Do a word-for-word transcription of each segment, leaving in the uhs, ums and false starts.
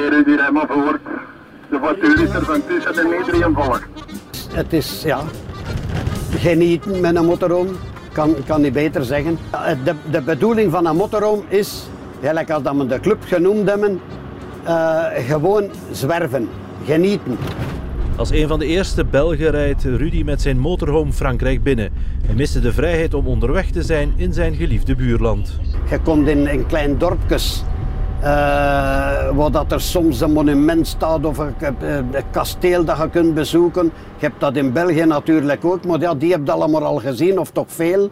Rudy, rij maar voor. De voiture is er van tussen en iedereen volgt. Het is, ja, genieten met een motorhome. Kan, kan niet beter zeggen. De, de bedoeling van een motorhome is, gelijk als dat we de club genoemd hebben, uh, gewoon zwerven, genieten. Als een van de eerste Belgen rijdt Rudy met zijn motorhome Frankrijk binnen. Hij miste de vrijheid om onderweg te zijn in zijn geliefde buurland. Je komt in, in klein dorpjes, uh, waar dat er soms een monument staat of een, een kasteel dat je kunt bezoeken. Je hebt dat in België natuurlijk ook, maar ja, die heb je allemaal al gezien, of toch veel.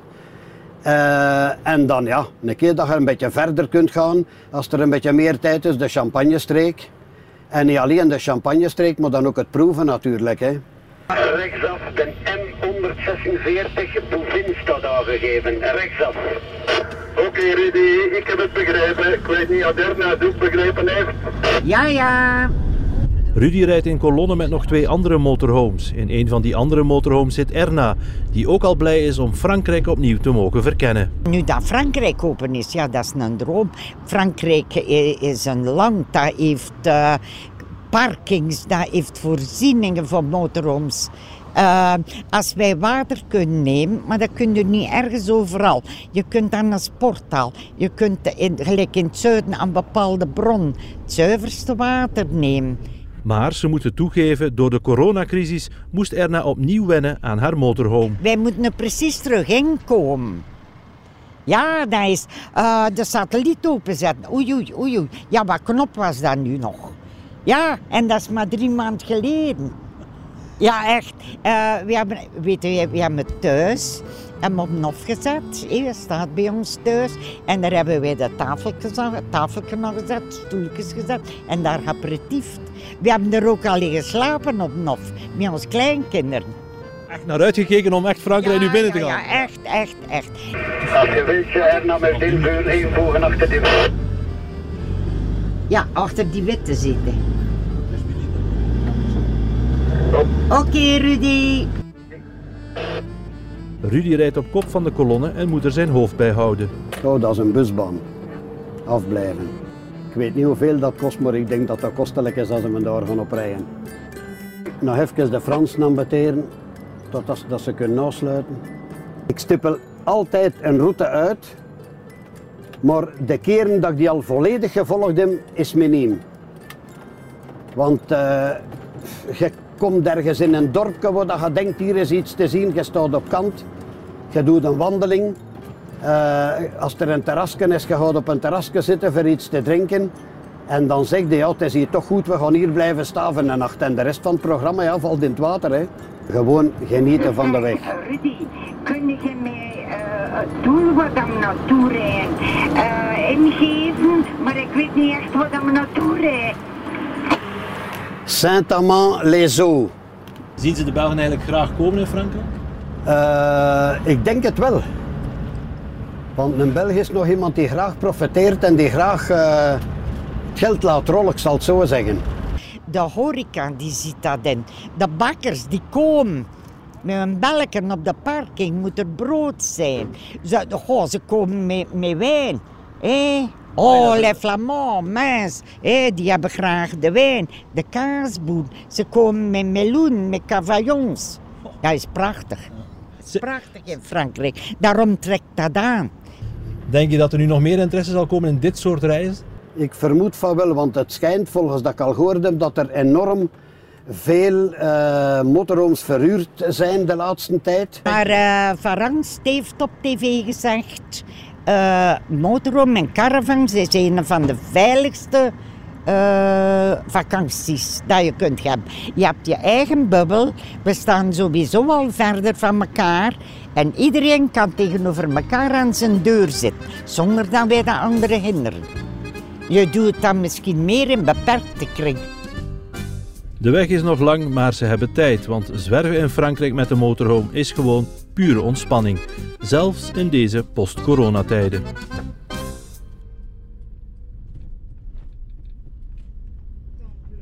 Uh, en dan ja, een keer dat je een beetje verder kunt gaan, als er een beetje meer tijd is, de Champagnestreek. En niet alleen de Champagnestreek, maar dan ook het proeven natuurlijk. Hè. Rechtsaf, de M honderdzesenveertig Bouvin staat aangegeven. Rechtsaf. Oké okay, Rudy, ik heb het begrepen. Ik weet niet of Erna het ook begrepen heeft. Ja, ja. Rudy rijdt in kolonne met nog twee andere motorhomes. In een van die andere motorhomes zit Erna, die ook al blij is om Frankrijk opnieuw te mogen verkennen. Nu dat Frankrijk open is, ja, dat is een droom. Frankrijk is een land dat heeft uh, parkings, dat heeft voorzieningen voor motorhomes. Uh, als wij water kunnen nemen, maar dat kun je niet ergens overal. Je kunt aan een sporthal, je kunt in, gelijk in het zuiden aan bepaalde bron het zuiverste water nemen. Maar ze moeten toegeven, door de coronacrisis moest Erna opnieuw wennen aan haar motorhome. Wij moeten er precies terug in komen. Ja, dat is uh, de satelliet openzetten. Oei, oei, oei, oei. Ja, wat knop was dat nu nog? Ja, en dat is maar drie maanden geleden. Ja, echt. Uh, we hebben, weet je, we hebben het thuis en op een hof gezet. Hij staat bij ons thuis. En daar hebben wij de tafeltje nog gezet, stoeltjes gezet en daar aperitief. We hebben er ook al liggen slapen op een hof, met onze kleinkinderen. Echt naar uitgekeken om echt Frankrijk ja, nu binnen te ja, gaan? Ja, echt, echt, echt. Als je wilt je Erna met invuur invoegen achter die witte. Ja, achter die witte zitten. Oké, okay, Rudy. Rudy rijdt op kop van de kolonne en moet er zijn hoofd bij houden. Oh, dat is een busbaan. Afblijven. Ik weet niet hoeveel dat kost, maar ik denk dat dat kostelijk is als we daar gaan oprijden. Nog even de Fransen aanbeteren, totdat dat ze kunnen afsluiten. Ik stippel altijd een route uit, maar de keren dat ik die al volledig gevolgd heb, is miniem. Want uh, je komt ergens in een dorpje waar je denkt, hier is iets te zien, je staat op kant, je doet een wandeling. Uh, als er een terrasje is, je gaat op een terrasje zitten voor iets te drinken. En dan zeg je, ja, het is hier toch goed, we gaan hier blijven staan voor de nacht. En de rest van het programma ja, valt in het water. Hè. Gewoon genieten van de weg. Rudy, kun je mij uh, het doel waar we naartoe rijden uh, ingeven? Maar ik weet niet echt waar we naartoe rijden. Saint-Amand-les-Eaux. Zien ze de Belgen eigenlijk graag komen in Frankrijk? Uh, ik denk het wel. Want een Belg is nog iemand die graag profiteert en die graag uh, het geld laat rollen, ik zal het zo zeggen. De horeca die ziet dat in. De bakkers die komen met een belken op de parking, moet er brood zijn. Ze, goh, ze komen met, met wijn. Eh? Oh, les Flamands, mince. Eh, die hebben graag de wijn. De kaasboer. Ze komen met meloen, met cavaillons. Dat is prachtig. Dat is prachtig in Frankrijk. Daarom trekt dat aan. Denk je dat er nu nog meer interesse zal komen in dit soort reizen? Ik vermoed van wel, want het schijnt volgens dat ik al gehoord heb dat er enorm veel uh, motorhomes verhuurd zijn de laatste tijd. Maar uh, Varans heeft op tv gezegd, uh, motorhome en caravans is een van de veiligste uh, vakanties dat je kunt hebben. Je hebt je eigen bubbel, we staan sowieso al verder van elkaar. En iedereen kan tegenover elkaar aan zijn deur zitten, zonder dat wij de anderen hinderen. Je doet dat misschien meer in beperkte kring. De weg is nog lang, maar ze hebben tijd, want zwerven in Frankrijk met de motorhome is gewoon pure ontspanning. Zelfs in deze post-coronatijden.